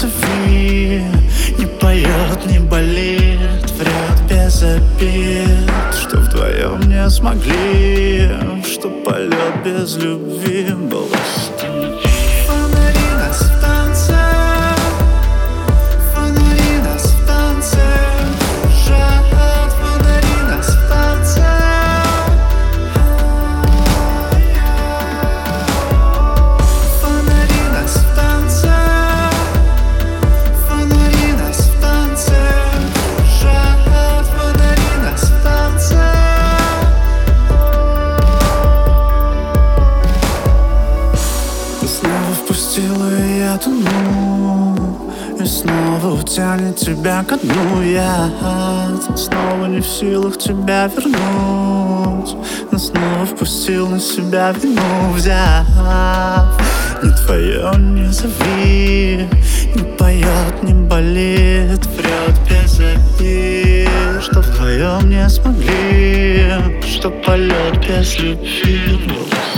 зови. Не поет, не болит, врет без обид, что вдвоем не смогли, что полет без любви был остыть. Фонари нас в танце, фонари нас в танце, жжет, фонари нас в танце. Фонари нас в танце, фонари нас в танце, жжет, фонари нас в танце. Ты снова впустила, и я тону, и снова утянет тебя ко дну. Я снова не в силах тебя вернуть, но снова впустил на себя вину, взяв. Не твое, не зови, не поет, не болит, врет без обид, что вдвоем не смогли, что полет без любви был.